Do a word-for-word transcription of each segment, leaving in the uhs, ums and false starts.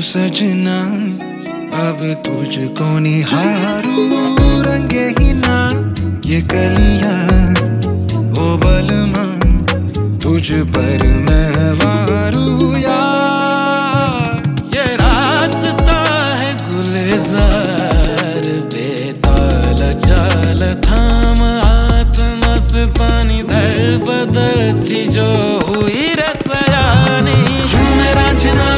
सजना अब तुझको निहारूं, रंगे ही ना ये कलियां ओ बलमा तुझ पर मैं वारूं यार। ये रास्ता है गुलजार बेताल चाल थाम आत्मस्तानी दर बदर थी जो हुई रसयानी। झूमे रांझना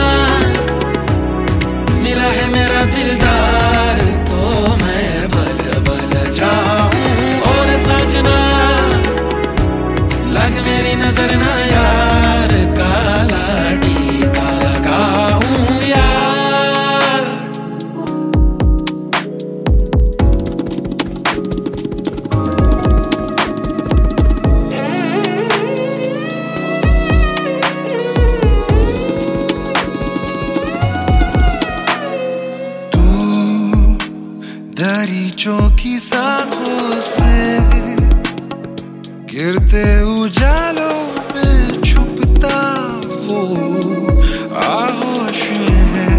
मिला है मेरा दिलदार तो मैं बल बल जाऊं, और साजना लग मेरी नजर ना यार काला टीका लगाऊं यार। तू दरीचों की साखों से गिरते उजालों में छुपता वो आहोश है।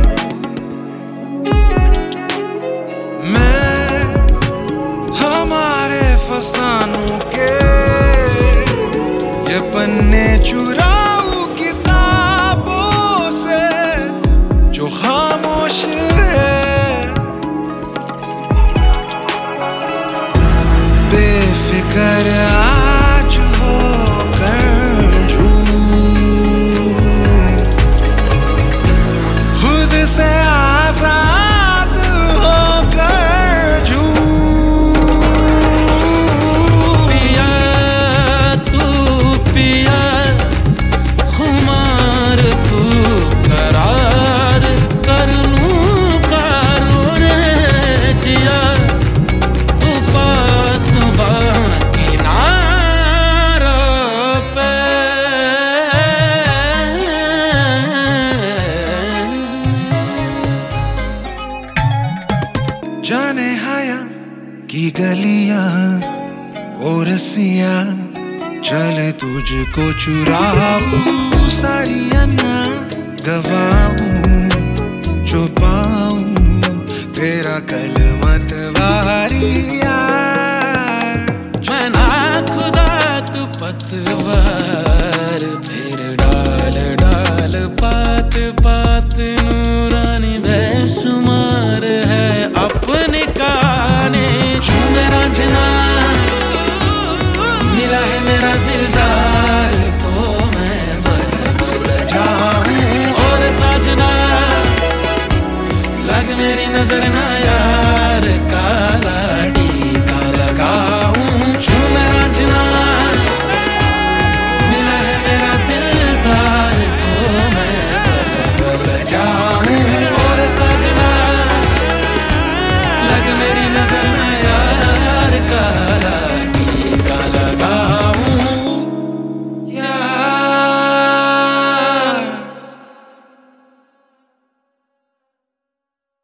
मैं हमारे फसानों के ये पन्ने चुराऊं किताबों से जो खामोश है। बेफिक्र आज होकर झूम, खुद से आजाद होकर झूम। पिया तू पिया खुमार तू करार कर लूं पारो रे जिया तू पास जाने हाया की गलियां और रसियां चल तुझको चुराऊं, सारी अन्ना गवाऊं जो पाऊं तेरा कलमत वारिया। मैं ना खुदा तू पतवार फिर डाल डाल पात पात नूरानी बेशुमार है अपने काने। झूमे रांझना मिला है मेरा दिलदार तो मैं बल बल जाऊं, और साजना लग मेरी नजर ना